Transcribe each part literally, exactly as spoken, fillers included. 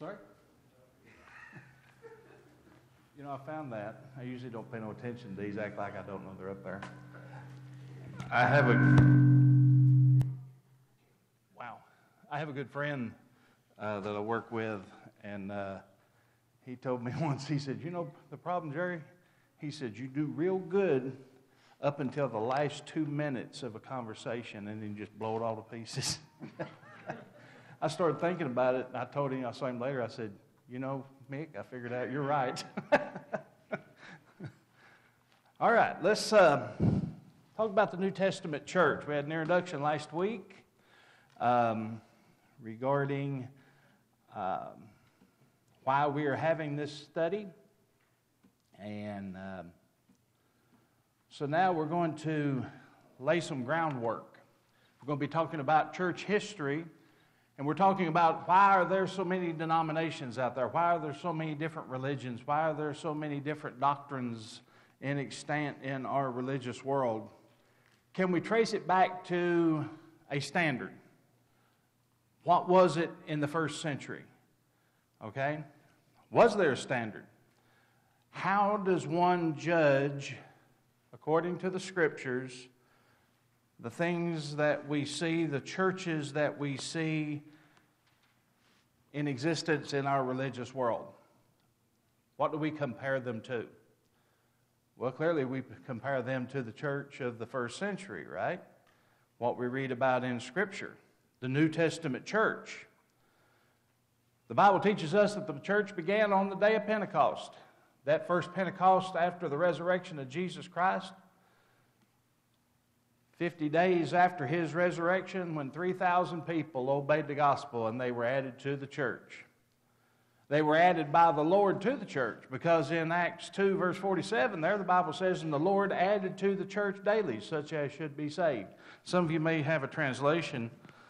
Sorry? You know, I found that. I usually don't pay no attention to these, act like I don't know they're up there. I have a, wow. I have a good friend uh, that I work with, and uh, he told me once, he said, you know the problem, Jerry? He said, you do real good up until the last two minutes of a conversation, and then you just blow it all to pieces. I started thinking about it, and I told him, I saw him later, I said, you know, Mick, I figured out you're right. All right, let's uh, talk about the New Testament church. We had an introduction last week um, regarding um, why we are having this study. And um, so now we're going to lay some groundwork. We're going to be talking about church history. And we're talking about why are there so many denominations out there? Why are there so many different religions? Why are there so many different doctrines in extant in our religious world? Can we trace it back to a standard? What was it in the first century? Okay? Was there a standard? How does one judge, according to the Scriptures, the things that we see, the churches that we see in existence in our religious world? What do we compare them to? Well, clearly we compare them to the church of the first century, right? What we read about in Scripture, the New Testament church. The Bible teaches us that the church began on the day of Pentecost. That first Pentecost after the resurrection of Jesus Christ. Fifty days after his resurrection, when three thousand people obeyed the gospel and they were added to the church. They were added by the Lord to the church, because in Acts two, verse forty-seven, there the Bible says, and the Lord added to the church daily such as should be saved. Some of you may have a translation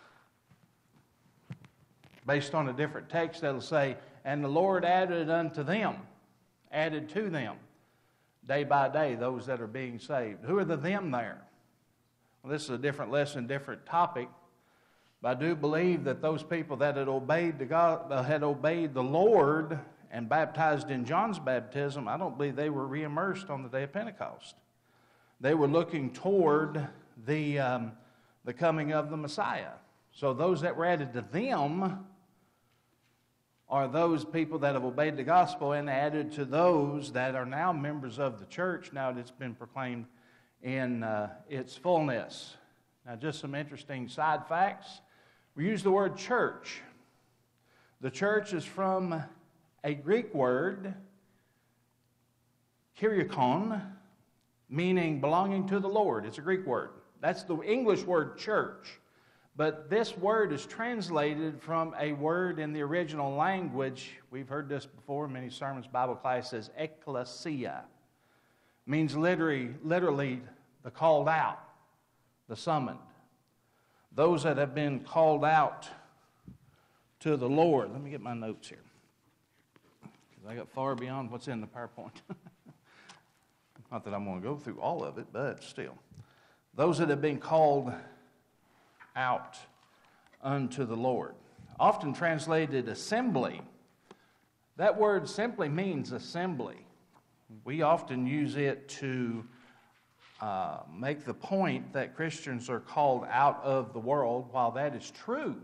based on a different text that'll say, and the Lord added unto them, added to them, day by day, those that are being saved. Who are the them there? Well, this is a different lesson, different topic. But I do believe that those people that had obeyed the God, uh, had obeyed the Lord and baptized in John's baptism, I don't believe they were re-immersed on the day of Pentecost. They were looking toward the um, the coming of the Messiah. So those that were added to them are those people that have obeyed the gospel and added to those that are now members of the church, now that it's been proclaimed in uh, its fullness. Now, just some interesting side facts. We use the word church. The church is from a Greek word, kyriakon, meaning belonging to the Lord. It's a Greek word. That's the English word church. But this word is translated from a word in the original language. We've heard this before in many sermons, Bible classes, ecclesia. Means literally, literally the called out, the summoned. Those that have been called out to the Lord. Let me get my notes here, because I got far beyond what's in the PowerPoint. Not that I'm going to go through all of it, but still. Those that have been called out unto the Lord. Often translated assembly. That word simply means assembly. We often use it to uh, make the point that Christians are called out of the world. While that is true,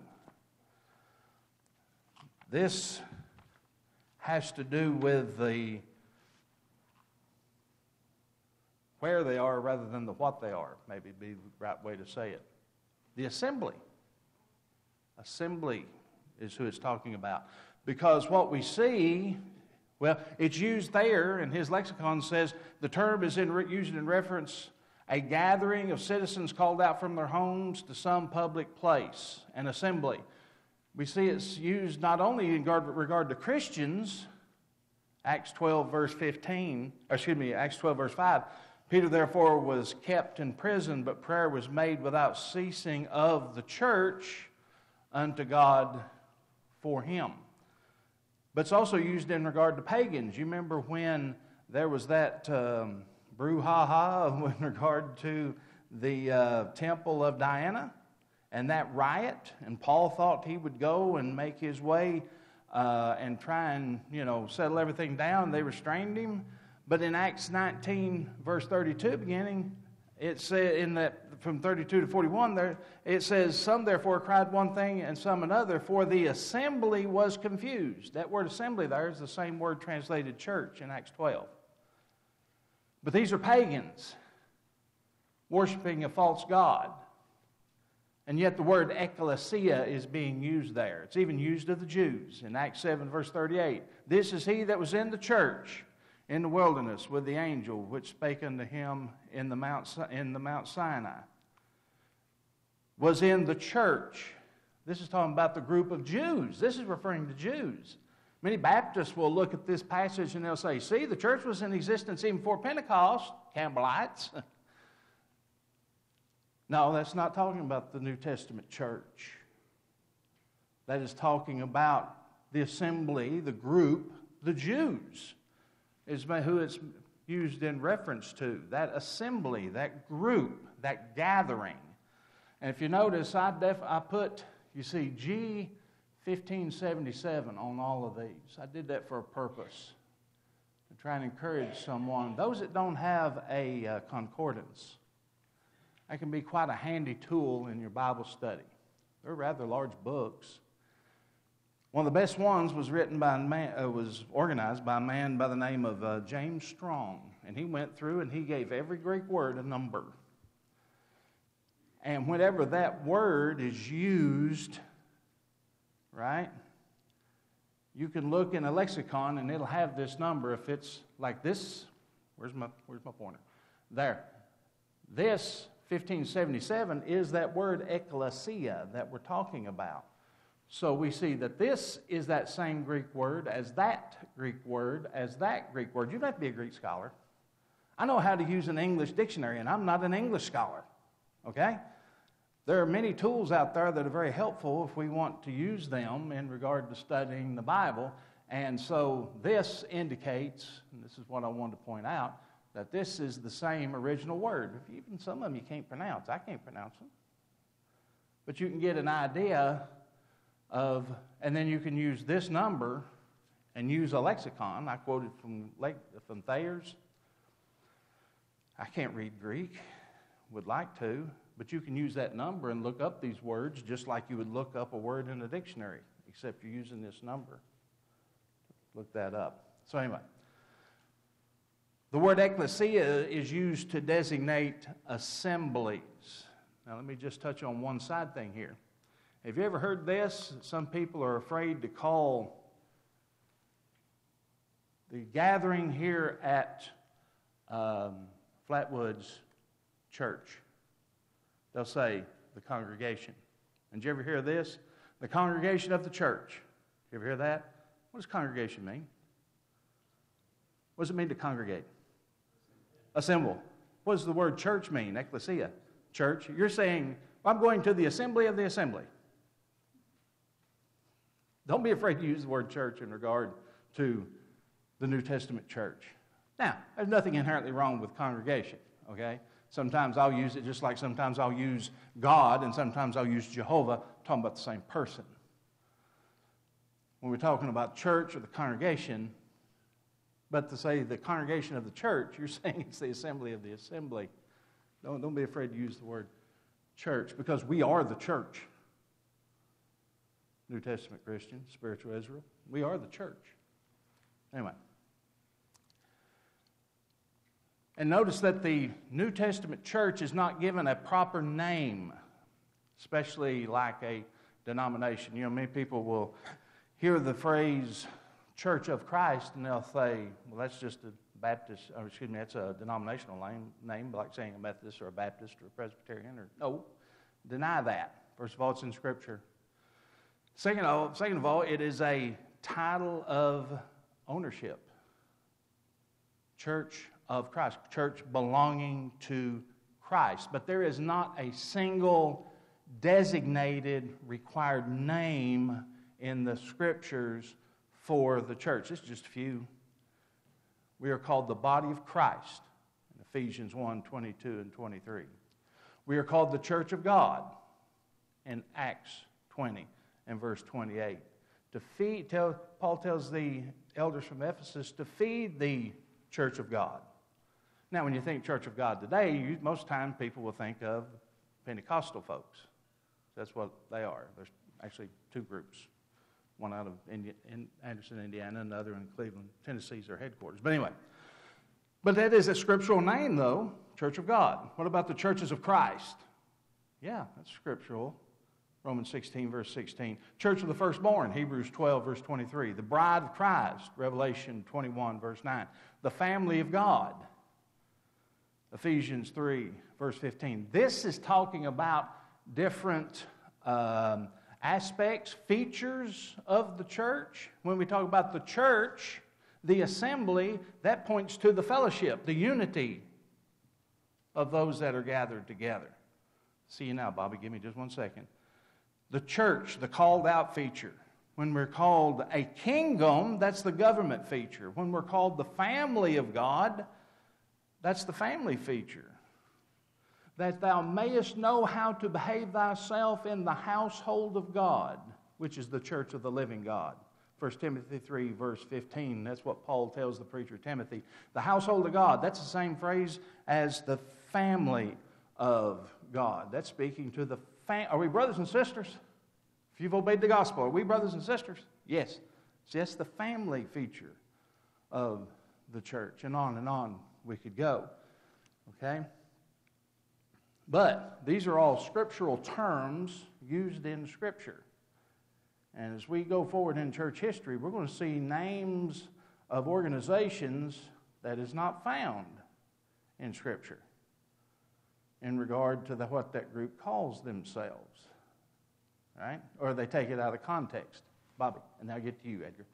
this has to do with the where they are rather than the what they are, maybe be the right way to say it. The assembly. Assembly is who it's talking about. Because what we see, well, it's used there, and his lexicon says the term is in, used in reference a gathering of citizens called out from their homes to some public place, an assembly. We see it's used not only in regard, regard to Christians, Acts twelve, verse fifteen, or excuse me, Acts twelve, verse five, Peter therefore was kept in prison, but prayer was made without ceasing of the church unto God for him. But it's also used in regard to pagans. You remember when there was that um, brouhaha in regard to the uh, temple of Diana and that riot, and Paul thought he would go and make his way uh, and try and, you know, settle everything down. They restrained him. But in Acts nineteen, verse thirty-two, beginning, it said in that from thirty-two to forty-one, there it says, "Some therefore cried one thing, and some another, for the assembly was confused." That word assembly there is the same word translated church in Acts twelve. But these are pagans worshiping a false god. And yet the word ecclesia is being used there. It's even used of the Jews in Acts seven, verse thirty-eight. "This is he that was in the church in the wilderness with the angel which spake unto him in the Mount, in the Mount Sinai." Was in the church. This is talking about the group of Jews. This is referring to Jews. Many Baptists will look at this passage and they'll say, see, the church was in existence even before Pentecost, Campbellites. No, that's not talking about the New Testament church. That is talking about the assembly, the group, the Jews, is who it's used in reference to. That assembly, that group, that gathering. And if you notice, I, def- I put, you see, G fifteen seventy-seven on all of these. I did that for a purpose, to try and encourage someone. Those that don't have a uh, concordance, that can be quite a handy tool in your Bible study. They're rather large books. One of the best ones was written by a man, uh, was organized by a man by the name of uh, James Strong, and he went through and he gave every Greek word a number. And whenever that word is used, right, you can look in a lexicon and it'll have this number. If it's like this, where's my where's my pointer? There. This fifteen seventy-seven is that word ecclesia that we're talking about. So we see that this is that same Greek word as that Greek word as that Greek word. You don't have to be a Greek scholar. I know how to use an English dictionary, and I'm not an English scholar, okay? There are many tools out there that are very helpful if we want to use them in regard to studying the Bible. And so this indicates, and this is what I wanted to point out, that this is the same original word. Even some of them you can't pronounce. I can't pronounce them. But you can get an idea of, and then you can use this number and use a lexicon. I quoted from, from Thayer's. I can't read Greek, would like to, but you can use that number and look up these words just like you would look up a word in a dictionary, except you're using this number. Look that up. So anyway, the word ecclesia is used to designate assemblies. Now let me just touch on one side thing here. Have you ever heard this? Some people are afraid to call the gathering here at um, Flatwoods Church. They'll say the congregation. And did you ever hear this? The congregation of the church. You ever hear that? What does congregation mean? What does it mean to congregate? Assemble. What does the word church mean? Ecclesia. Church. You're saying, I'm going to the assembly of the assembly. Don't be afraid to use the word church in regard to the New Testament church. Now, there's nothing inherently wrong with congregation, okay? Sometimes I'll use it just like sometimes I'll use God and sometimes I'll use Jehovah, talking about the same person. When we're talking about church or the congregation, but to say the congregation of the church, you're saying it's the assembly of the assembly. Don't, don't be afraid to use the word church, because we are the church. New Testament Christian, spiritual Israel. We are the church. Anyway. And notice that the New Testament church is not given a proper name, especially like a denomination. You know, many people will hear the phrase Church of Christ and they'll say, well, that's just a Baptist, or excuse me, that's a denominational name, name like saying a Methodist or a Baptist or a Presbyterian. Or no, deny that. First of all, it's in Scripture. Second of all, second of all, it is a title of ownership. Church of Christ, church belonging to Christ. But there is not a single designated required name in the Scriptures for the church. It's just a few. We are called the body of Christ in Ephesians one, twenty-two and twenty-three. We are called the church of God in Acts twenty and verse twenty-eight. to feed, tell, Paul tells the elders from Ephesus to feed the church of God. Now, when you think church of God today, you, most times people will think of Pentecostal folks. That's what they are. There's actually two groups. One out of Indi- in Anderson, Indiana, and another in Cleveland, Tennessee is their headquarters. But anyway, but that is a scriptural name, though, Church of God. What about the churches of Christ? Yeah, that's scriptural. Romans sixteen, verse sixteen. Church of the firstborn, Hebrews twelve, verse twenty-three. The bride of Christ, Revelation twenty-one, verse nine. The family of God, Ephesians three, verse fifteen. This is talking about different um, aspects, features of the church. When we talk about the church, the assembly, that points to the fellowship, the unity of those that are gathered together. See you now, Bobby. Give me just one second. The church, the called out feature. When we're called a kingdom, that's the government feature. When we're called the family of God, that's the family feature. That thou mayest know how to behave thyself in the household of God, which is the church of the living God. First Timothy three, verse fifteen, that's what Paul tells the preacher Timothy. The household of God, that's the same phrase as the family of God. That's speaking to the family. Are we brothers and sisters? If you've obeyed the gospel, are we brothers and sisters? Yes. See, that's the family feature of the church. And on and on we could go. Okay? But these are all scriptural terms used in Scripture. And as we go forward in church history, we're going to see names of organizations that is not found in Scripture in regard to the, what that group calls themselves. Right? Or they take it out of context. Bobby, and now I get to you, Edgar.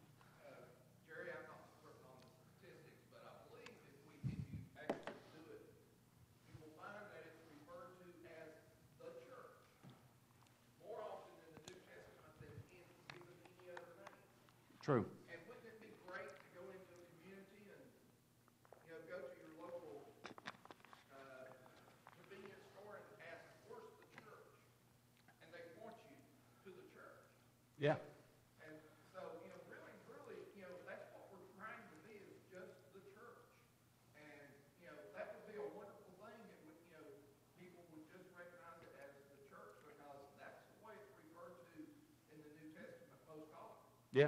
True. And wouldn't it be great to go into a community and, you know, go to your local uh, convenience store and ask, where's the church? And they point you to the church. Yeah. And so, you know, really, really, you know, that's what we're trying to be, is just the church. And, you know, that would be a wonderful thing. It would, you know, people would just recognize it as the church, because that's the way it's referred to in the New Testament most often. Yeah.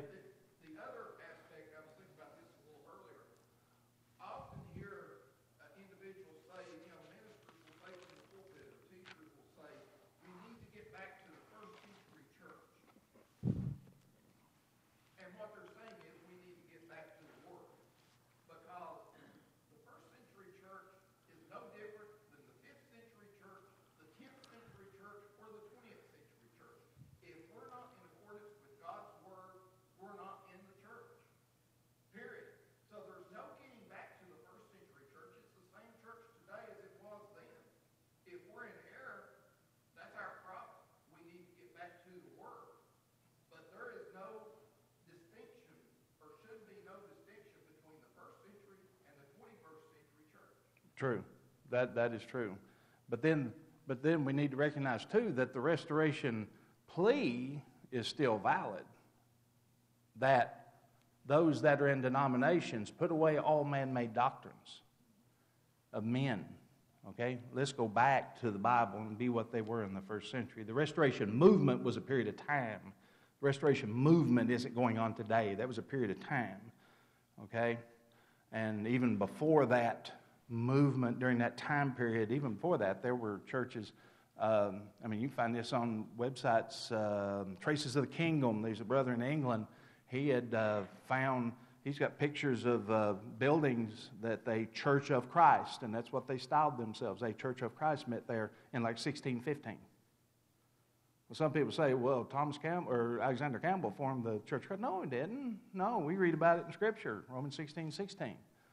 True. That that is true. But then but then we need to recognize too that the restoration plea is still valid. That those that are in denominations put away all man-made doctrines of men. Okay? Let's go back to the Bible and be what they were in the first century. The restoration movement was a period of time. The restoration movement isn't going on today. That was a period of time. Okay? And even before that movement, during that time period, even before that, there were churches. Um, I mean, you can find this on websites. Uh, Traces of the Kingdom. There's a brother in England. He had uh, found, he's got pictures of uh, buildings that they Church of Christ, and that's what they styled themselves. A Church of Christ met there in like sixteen fifteen. Well, some people say, well, Thomas Campbell or Alexander Campbell formed the Church of Christ. No, he didn't. No, we read about it in Scripture, Romans sixteen sixteen.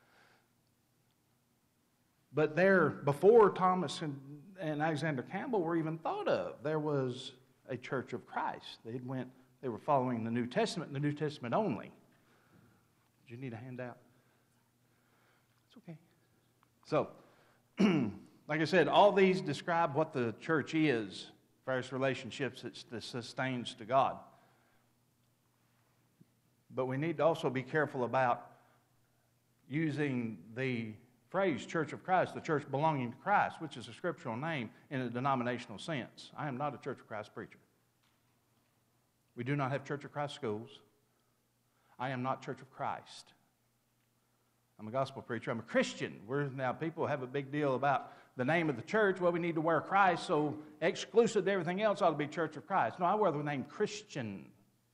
But there, before Thomas and, and Alexander Campbell were even thought of, there was a Church of Christ. They went, they were following the New Testament, and the New Testament only. Did you need a handout? It's okay. So, like I said, all these describe what the church is, various relationships it sustains to God. but we need to also be careful about using the phrase Church of Christ, the church belonging to Christ, which is a scriptural name, in a denominational sense. I am not a Church of Christ preacher. We do not have Church of Christ schools. I am not Church of Christ. I'm a gospel preacher. I'm a Christian. We're, now, people have a big deal about the name of the church. Well, we need to wear Christ, so exclusive to everything else ought to be Church of Christ. No, I wear the name Christian.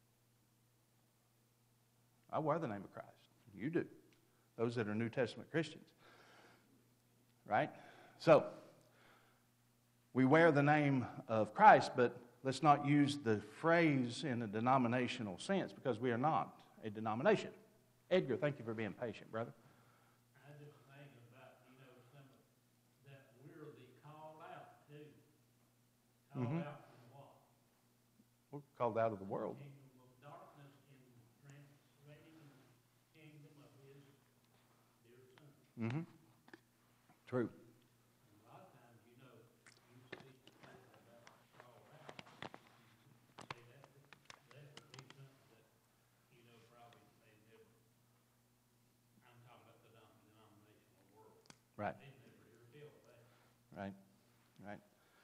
I wear the name of Christ. You do. Those that are New Testament Christians. Right? So, we wear the name of Christ, but let's not use the phrase in a denominational sense, because we are not a denomination. Edgar, thank you for being patient, brother. I just think about, you know, some of that we're the called out too. Called Mhm. out from what? We're called out of the world. Kingdom of darkness in translating the kingdom of his dear son. Mm-hmm. True. And a lot of times, you know, you see people about called out. You say that, that would be something that, you know, probably they never, I'm talking about the denom- denominational world. Right. They never hear tell that. Right. Right.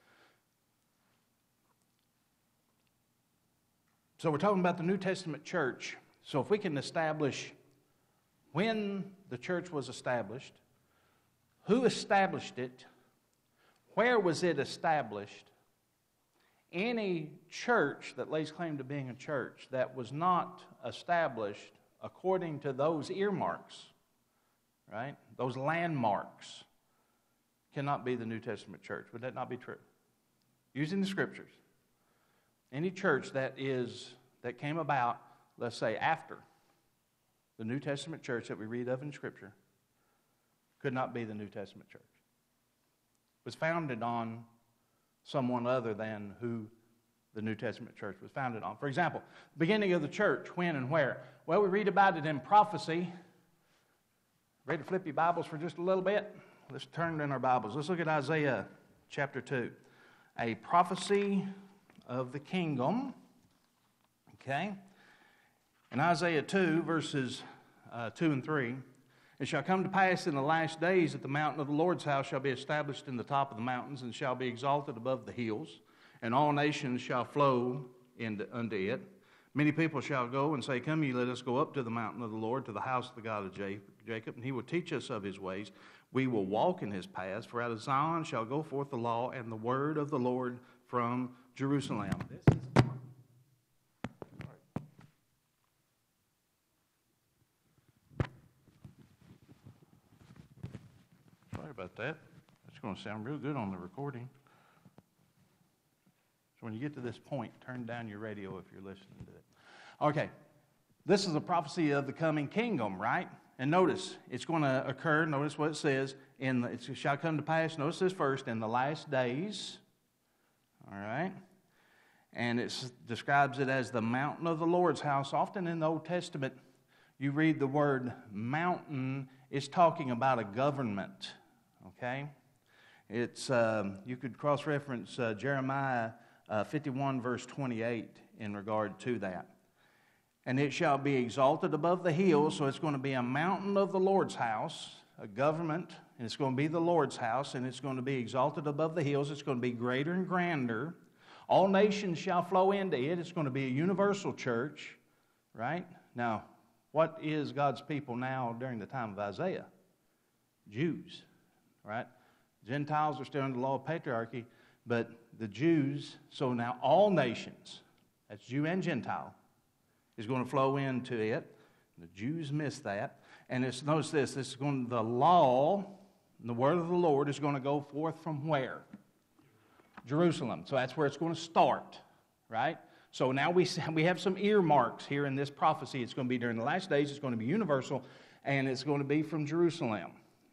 So we're talking about the New Testament church. So if we can establish when the church was established, who established it, where was it established, any church that lays claim to being a church that was not established according to those earmarks, right, those landmarks, cannot be the New Testament church. Would that not be true? Using the Scriptures, any church that is that came about, let's say, after the New Testament church that we read of in Scripture, could not be the New Testament church. It was founded on someone other than who the New Testament church was founded on. For example, the beginning of the church, when and where? Well, we read about it in prophecy. Ready to flip your Bibles for just a little bit? Let's turn in our Bibles. Let's look at Isaiah chapter two. A prophecy of the kingdom. Okay? In Isaiah two, verses uh, two and three, it shall come to pass in the last days that the mountain of the Lord's house shall be established in the top of the mountains and shall be exalted above the hills, and all nations shall flow into, unto it. Many people shall go and say, Come ye, let us go up to the mountain of the Lord, to the house of the God of Jacob, and he will teach us of his ways. We will walk in his paths, for out of Zion shall go forth the law and the word of the Lord from Jerusalem. This is Sorry about that. It's going to sound real good on the recording. So when you get to this point, turn down your radio if you're listening to it. Okay, this is a prophecy of the coming kingdom, right? And notice, it's going to occur, notice what it says, in the, it shall come to pass, notice this first, in the last days, all right? And it describes it as the mountain of the Lord's house. Often in the Old Testament, you read the word mountain, it's talking about a government, okay? It's, um, you could cross-reference uh, Jeremiah uh, fifty-one, verse twenty-eight in regard to that. And it shall be exalted above the hills, so it's going to be a mountain of the Lord's house, a government, and it's going to be the Lord's house, and it's going to be exalted above the hills. It's going to be greater and grander. All nations shall flow into it. It's going to be a universal church, right? Now, what is God's people now during the time of Isaiah? Jews, right? Gentiles are still under the law of patriarchy, but the Jews, so now all nations, that's Jew and Gentile, is going to flow into it. The Jews miss that. And it's, notice this, this is going, the law, the word of the Lord is going to go forth from where? Jerusalem. So that's where it's going to start, right? So now we, we have some earmarks here in this prophecy. It's going to be during the last days, it's going to be universal, and it's going to be from Jerusalem.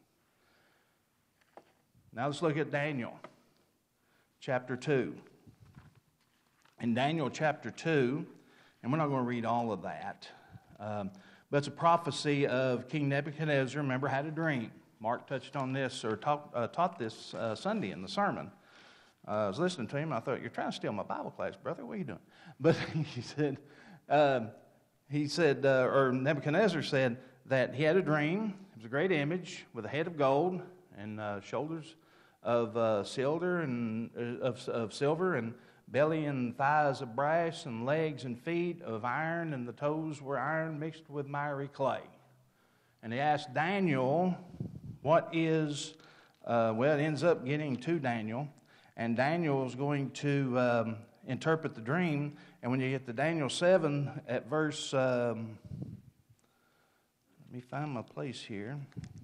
Now let's look at Daniel chapter two. In Daniel chapter two, and we're not going to read all of that, um, but it's a prophecy of King Nebuchadnezzar. Remember, had a dream. Mark touched on this, or talk, uh, taught this uh, Sunday in the sermon. Uh, I was listening to him, and I thought, you're trying to steal my Bible class, brother. What are you doing? But he said, uh, he said, uh, or Nebuchadnezzar said that he had a dream. It was a great image with a head of gold and uh, shoulders of uh, silver and uh, of, of silver and belly and thighs of brass and legs and feet of iron, and the toes were iron mixed with miry clay. And he asked Daniel, what is, uh, well, it ends up getting to Daniel, and Daniel is going to um, interpret the dream. And when you get to Daniel seven at verse, um, let me find my place here.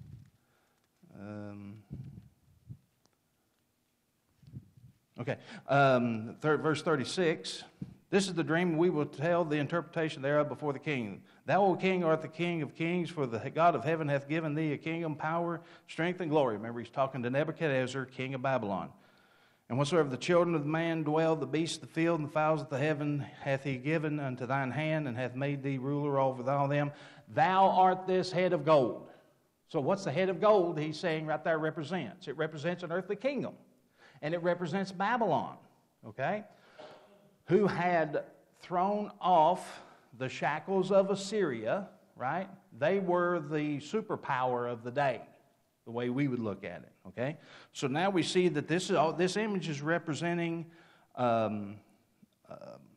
Um, okay, um, third, verse thirty-six. This is the dream, we will tell the interpretation thereof before the king. Thou, O king, art the king of kings, for the God of heaven hath given thee a kingdom, power, strength, and glory. Remember, he's talking to Nebuchadnezzar, king of Babylon. And whatsoever the children of man dwell, the beasts of the field and the fowls of the heaven, hath he given unto thine hand, and hath made thee ruler over all them. Thou art this head of gold. So what's the head of gold he's saying right there represents? It represents an earthly kingdom. And it represents Babylon, okay? Who had thrown off the shackles of Assyria, right? They were the superpower of the day, the way we would look at it, okay? So now we see that this, is all, this image is representing um, uh,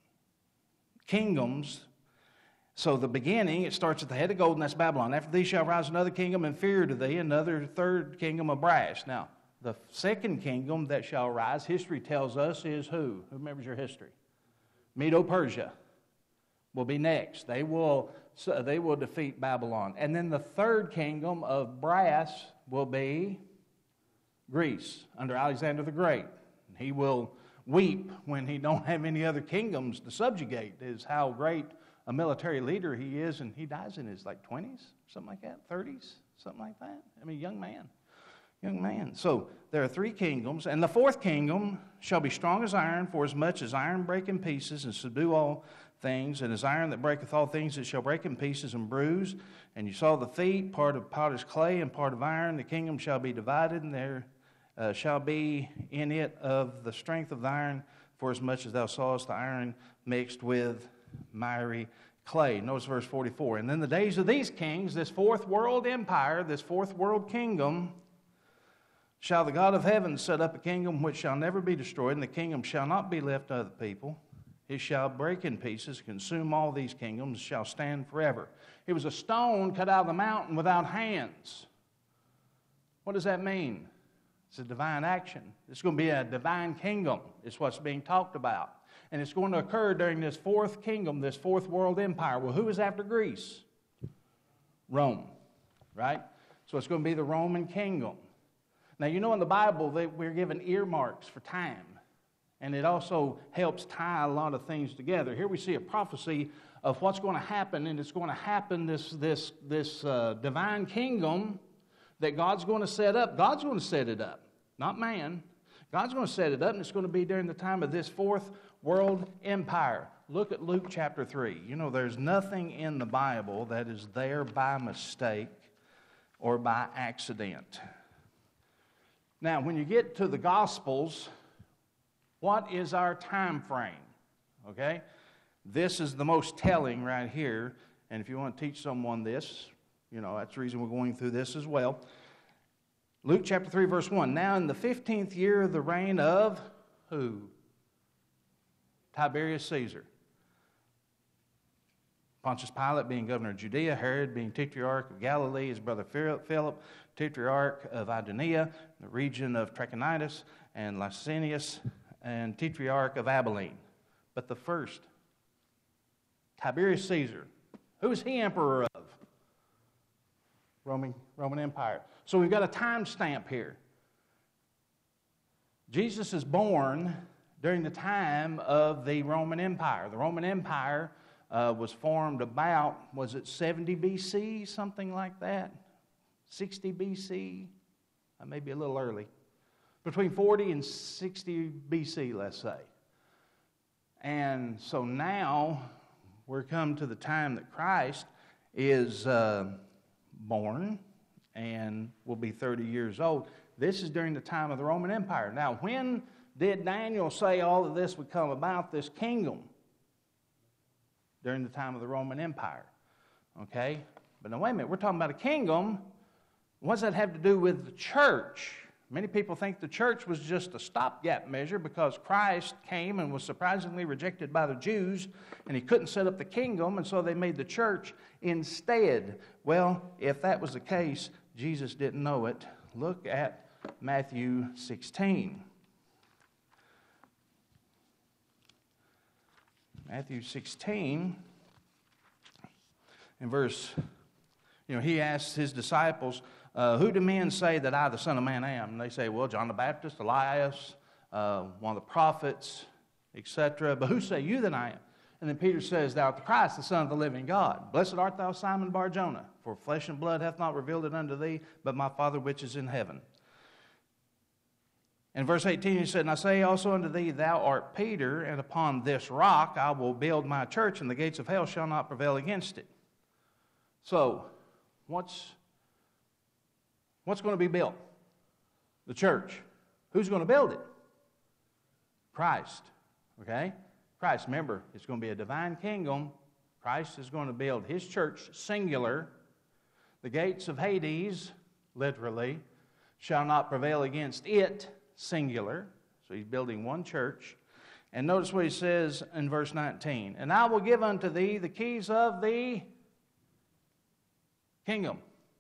kingdoms. So the beginning, it starts at the head of gold, and that's Babylon. After thee shall rise another kingdom inferior to thee, another third kingdom of brass. Now, the second kingdom that shall rise, history tells us, is who? Who remembers your history? Medo-Persia will be next. They will, they will defeat Babylon. And then the third kingdom of brass will be Greece under Alexander the Great. He will weep when he don't have any other kingdoms to subjugate, is how great a military leader he is. And he dies in his like twenties, something like that, thirties, something like that. I mean, young man. Young man. So there are three kingdoms, and the fourth kingdom shall be strong as iron, for as much as iron break in pieces and subdue all things, and as iron that breaketh all things, it shall break in pieces and bruise. And you saw the feet, part of potter's clay and part of iron. The kingdom shall be divided, and there uh, shall be in it of the strength of the iron, for as much as thou sawest the iron mixed with miry clay. Notice verse forty-four. And then the days of these kings, this fourth world empire, this fourth world kingdom, shall the God of heaven set up a kingdom which shall never be destroyed, and the kingdom shall not be left to other people. It shall break in pieces, consume all these kingdoms, shall stand forever. It was a stone cut out of the mountain without hands. What does that mean? It's a divine action. It's going to be a divine kingdom. It's what's being talked about. And it's going to occur during this fourth kingdom, this fourth world empire. Well, who is after Greece? Rome, right? So it's going to be the Roman kingdom. Now, you know in the Bible that we're given earmarks for time, and it also helps tie a lot of things together. Here we see a prophecy of what's going to happen, and it's going to happen, this, this, this uh, divine kingdom that God's going to set up. God's going to set it up, not man. God's going to set it up, and it's going to be during the time of this fourth world empire. Look at Luke chapter three. You know, there's nothing in the Bible that is there by mistake or by accident. Now, when you get to the Gospels, what is our time frame? Okay? This is the most telling right here. And if you want to teach someone this, you know, that's the reason we're going through this as well. Luke chapter three, verse one. Now in the fifteenth year of the reign of who? Tiberius Caesar. Pontius Pilate being governor of Judea, Herod being tetrarch of Galilee, his brother Philip, tetrarch of Idumea, the region of Trachonitis, and Lysanias, and tetrarch of Abilene. But the first, Tiberius Caesar, who is he emperor of? Roman, Roman Empire. So we've got a time stamp here. Jesus is born during the time of the Roman Empire. The Roman Empire Uh, was formed about, was it seventy B C, something like that? sixty B C? Uh, maybe a little early. Between forty and sixty B C, let's say. And so now we're come to the time that Christ is uh, born and will be thirty years old. This is during the time of the Roman Empire. Now, when did Daniel say all of this would come about, this kingdom? during the time of the Roman Empire. Okay? But now, wait a minute. We're talking about a kingdom. What does that have to do with the church? Many people think the church was just a stopgap measure because Christ came and was surprisingly rejected by the Jews, and he couldn't set up the kingdom, and so they made the church instead. Well, if that was the case, Jesus didn't know it. Look at Matthew sixteen. Matthew sixteen, in verse, you know, he asks his disciples, Uh, who do men say that I, the Son of Man, am? And they say, well, John the Baptist, Elias, uh, one of the prophets, et cetera. But who say you that I am? And then Peter says, thou art the Christ, the Son of the living God. Blessed art thou, Simon Bar-Jonah, for flesh and blood hath not revealed it unto thee, but my Father which is in heaven. In verse eighteen, he said, and I say also unto thee, thou art Peter, and upon this rock I will build my church, and the gates of hell shall not prevail against it. So, what's... What's going to be built? The church. Who's going to build it? Christ. Okay? Christ. Remember, it's going to be a divine kingdom. Christ is going to build his church, singular. The gates of Hades, literally, shall not prevail against it, singular. So he's building one church. And notice what he says in verse nineteen. And I will give unto thee the keys of the kingdom.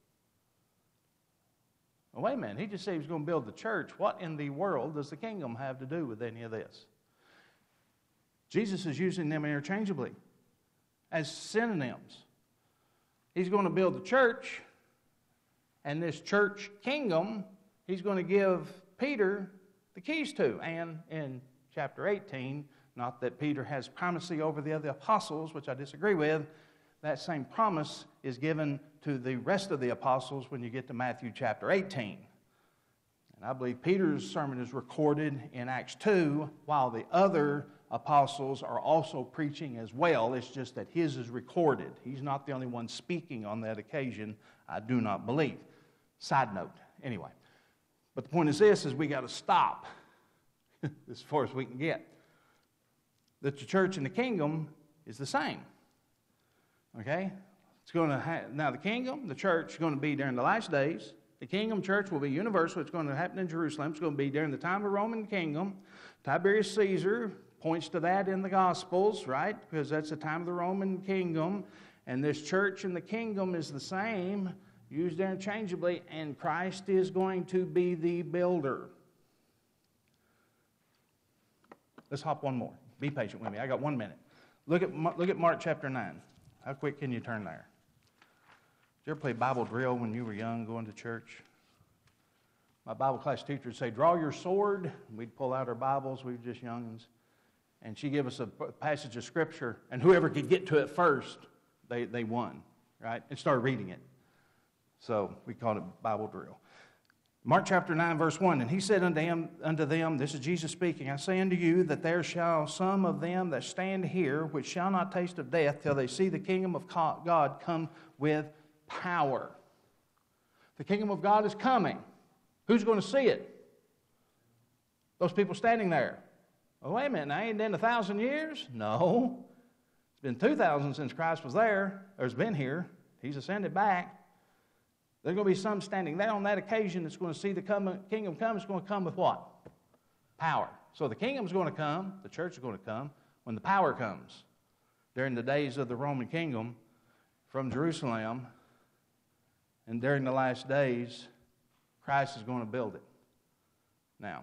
Well, wait a minute. He just said he was going to build the church. What in the world does the kingdom have to do with any of this? Jesus is using them interchangeably as synonyms. He's going to build the church, and this church kingdom, he's going to give Peter the keys to. And in chapter eighteen, not that Peter has primacy over the other apostles, which I disagree with, that same promise is given to the rest of the apostles when you get to Matthew chapter eighteen. And I believe Peter's sermon is recorded in Acts two, while the other apostles are also preaching as well. It's just that his is recorded. He's not the only one speaking on that occasion, I do not believe. Side note, anyway. But the point is this, is we got to stop as far as we can get. That the church and the kingdom is the same. Okay? It's going to ha- now the kingdom, the church is going to be during the last days. The kingdom church will be universal. It's going to happen in Jerusalem. It's going to be during the time of the Roman kingdom. Tiberius Caesar points to that in the Gospels, right? Because that's the time of the Roman kingdom. And this church and the kingdom is the same, used interchangeably, and Christ is going to be the builder. Let's hop one more. Be patient with me. I got one minute. Look at look at Mark chapter nine. How quick can you turn there? Did you ever play Bible drill when you were young going to church? My Bible class teacher would say, draw your sword. We'd pull out our Bibles. We were just youngins. And she'd give us a passage of Scripture, and whoever could get to it first, they, they won, right? And started reading it. So we called it Bible drill. Mark chapter nine, verse one, and he said unto him, unto them, this is Jesus speaking, I say unto you that there shall some of them that stand here, which shall not taste of death, till they see the kingdom of God come with power. The kingdom of God is coming. Who's going to see it? Those people standing there. Oh, wait a minute, now ain't it been a thousand years? No. It's been two thousand since Christ was there, or has been here. He's ascended back. There's going to be some standing there on that occasion that's going to see the come, kingdom come. It's going to come with what? Power. So the kingdom's going to come, the church is going to come, when the power comes. During the days of the Roman kingdom from Jerusalem, and during the last days, Christ is going to build it. Now,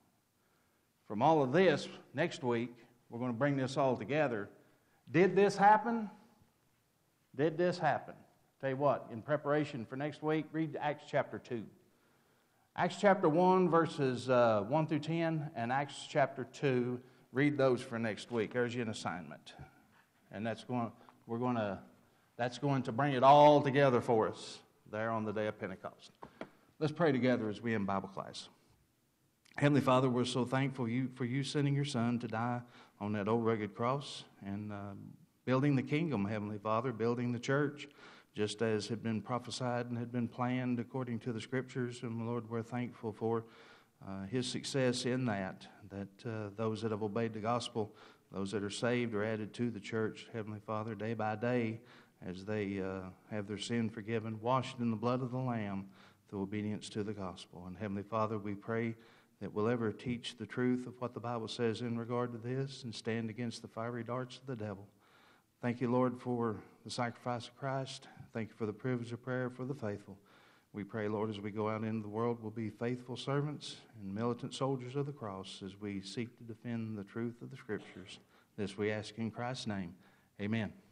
from all of this, next week, we're going to bring this all together. Did this happen? Did this happen? Tell you what, in preparation for next week, read Acts chapter two. Acts chapter one, verses uh, one through ten, and Acts chapter two, read those for next week. There's you an assignment. And that's going, we're going to, that's going to bring it all together for us there on the day of Pentecost. Let's pray together as we end Bible class. Heavenly Father, we're so thankful you, for you sending your Son to die on that old rugged cross and uh, building the kingdom, Heavenly Father, building the church, just as had been prophesied and had been planned according to the Scriptures. And Lord, we're thankful for uh, his success in that, that uh, those that have obeyed the gospel Those that are saved are added to the church, Heavenly Father, day by day as they uh, have their sin forgiven, washed in the blood of the Lamb through obedience to the gospel. And Heavenly Father, we pray that we'll ever teach the truth of what the Bible says in regard to this and stand against the fiery darts of the devil. Thank you, Lord, for the sacrifice of Christ. Thank you for the privilege of prayer for the faithful. We pray, Lord, as we go out into the world, we'll be faithful servants and militant soldiers of the cross as we seek to defend the truth of the Scriptures. This we ask in Christ's name. Amen.